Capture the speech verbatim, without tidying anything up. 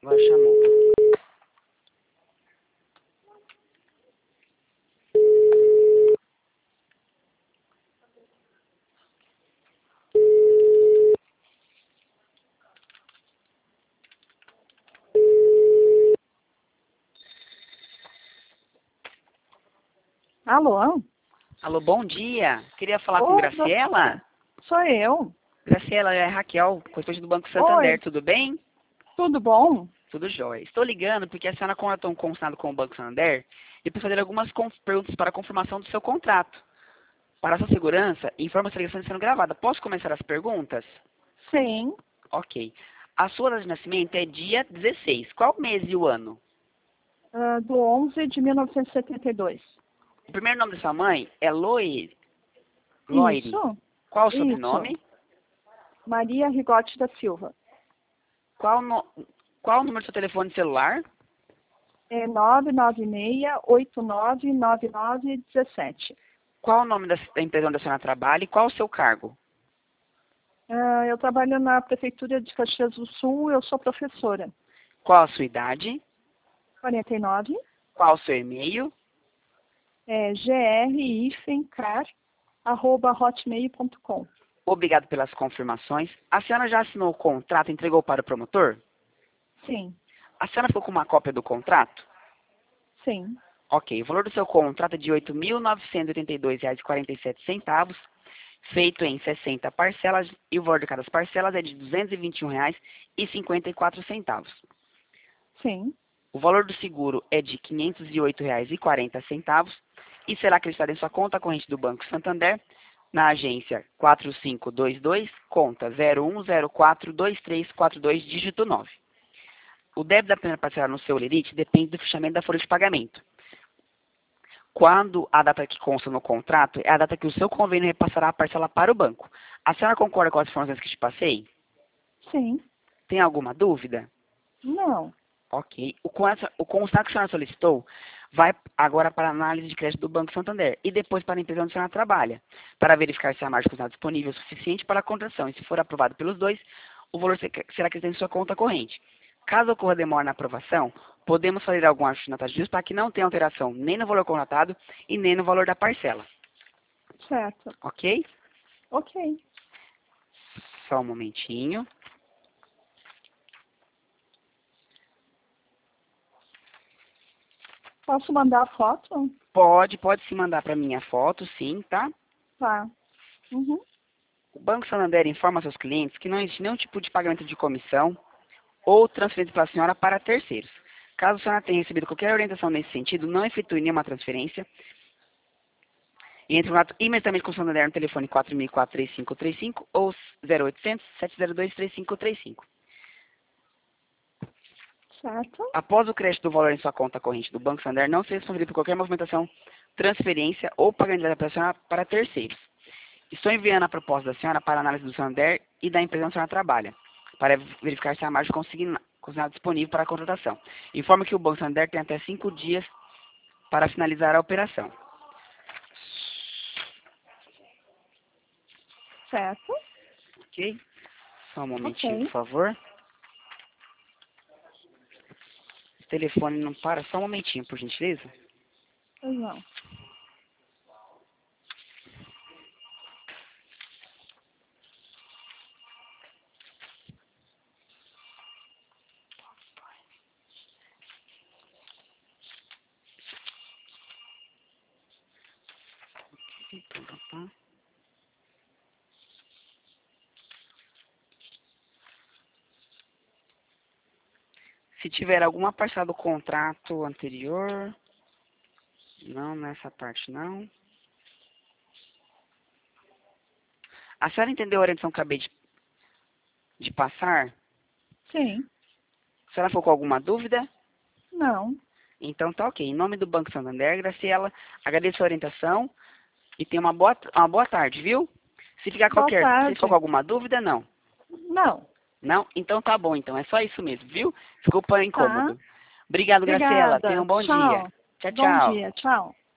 Agora chamou. Alô? Alô, bom dia. Queria falar com Ô, Graciela. Sou eu. Graciela, é Raquel, corretora do Banco Santander, Oi, tudo bem? tudo bom? Tudo jóia. Estou ligando porque a senhora contratou um consignado com o Banco Santander e para fazer algumas con- perguntas para a confirmação do seu contrato. Para a sua segurança, informa se a ligação está sendo gravada. Posso começar as perguntas? Sim. Ok. A sua data de nascimento é dia dezesseis. Qual o mês e o ano? Ah, do onze de mil novecentos e setenta e dois. O primeiro nome da sua mãe é Loire. Loire. Isso? Qual o Isso. sobrenome? Maria Rigotti da Silva. Qual, no... Qual o número do seu telefone celular? É nove nove seis, oito nove nove nove um sete. Qual o nome da da empresa onde a senhora trabalha e qual o seu cargo? Ah, eu trabalho na Prefeitura de Caxias do Sul, eu sou professora. Qual a sua idade? quarenta e nove. Qual o seu e-mail? É gr-car, arroba hotmail ponto com. Obrigado pelas confirmações. A senhora já assinou o contrato e entregou para o promotor? Sim, A senhora ficou com uma cópia do contrato? sim, Ok. O valor do seu contrato é de oito mil novecentos e oitenta e dois reais e quarenta e sete centavos, feito em sessenta parcelas, e o valor de cada parcela é de duzentos e vinte e um reais e cinquenta e quatro centavos. sim. O valor do seguro é de quinhentos e oito reais e quarenta centavos e será acreditado em sua conta corrente do Banco Santander, na agência quatro cinco dois dois, conta zero um zero quatro dois três quatro dois, dígito nove. O débito da primeira parcela no seu lerite depende do fechamento da folha de pagamento. Quando a data que consta no contrato é a data que o seu convênio repassará a parcela para o banco. A senhora concorda com as informações que te passei? Sim. Tem alguma dúvida? Não. Ok. O, contra- o contrato que a senhora solicitou vai agora para a análise de crédito do Banco Santander e depois para a empresa onde a senhora trabalha, para verificar se a margem está disponível o suficiente para a contratação. E se for aprovado pelos dois, o valor se- será acrescido em sua conta corrente. Caso ocorra demora na aprovação, podemos fazer algum ajuste na taxa de juros para que não tenha alteração nem no valor contratado e nem no valor da parcela. Certo. Ok? Ok. Só um momentinho. Posso mandar a foto? Pode, pode se mandar para mim a foto, sim, tá? Tá. Uhum. O Banco Santander informa seus clientes que não existe nenhum tipo de pagamento de comissão ou transferência para a senhora para terceiros. Caso a senhora tenha recebido qualquer orientação nesse sentido, não efetue nenhuma transferência e entre em contato imediatamente com o Santander no telefone quatro mil e quatro, três cinco três cinco ou zero oitocentos, sete zero dois, três cinco três cinco. Certo. Após o crédito do valor em sua conta corrente do Banco Santander, não se responderia por qualquer movimentação, transferência ou pagamento da senhora para terceiros. Estou enviando a proposta da senhora para análise do Santander e da empresa onde a senhora trabalha, para verificar se a margem consigna- consignada disponível para a contratação. Informa que o Banco Santander tem até cinco dias para finalizar a operação. Certo. Ok? Só um momentinho, por Ok. favor. O telefone não para, só um momentinho, por gentileza. Pois não. Se tiver alguma parcela do contrato anterior, não, nessa parte não. A senhora entendeu a orientação que eu acabei de, de passar? Sim. A senhora ficou com alguma dúvida? Não. Então tá ok. Em nome do Banco Santander, Graciela, agradeço a orientação e tenha uma boa, uma boa tarde, viu? Se ficar Boa qualquer, se ficou com tarde. alguma dúvida, não. Não. Não? Então tá bom, então. É só isso mesmo, viu? Desculpa o Tá. incômodo. Obrigado, Graciela. Tenha Obrigada. um bom dia. Tchau. Tchau, Bom tchau. dia. Tchau.